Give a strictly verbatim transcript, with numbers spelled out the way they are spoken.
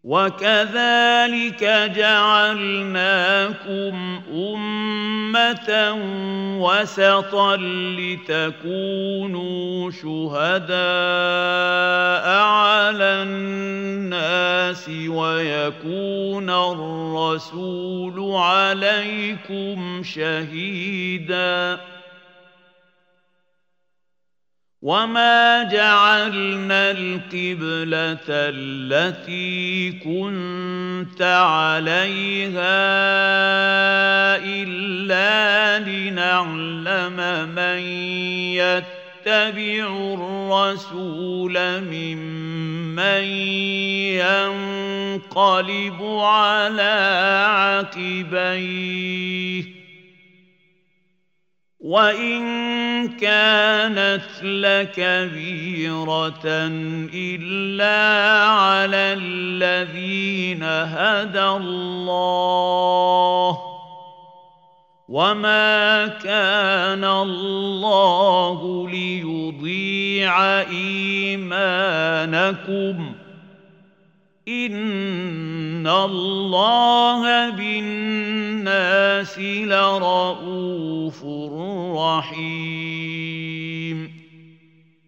وكذلك جعلناكم أمة وسطا لتكونوا شهداء على الناس ويكون الرسول عليكم شهيداً وما جعلنا القبلة التي كنت عليها إلا لنعلم من يتبع الرسول ممن ينقلب على عقبيه وإن كانت لكبيرة إلا على الذين هدى الله وما كان الله ليضيع إيمانكم إن الله بالناس لرءوف رحيم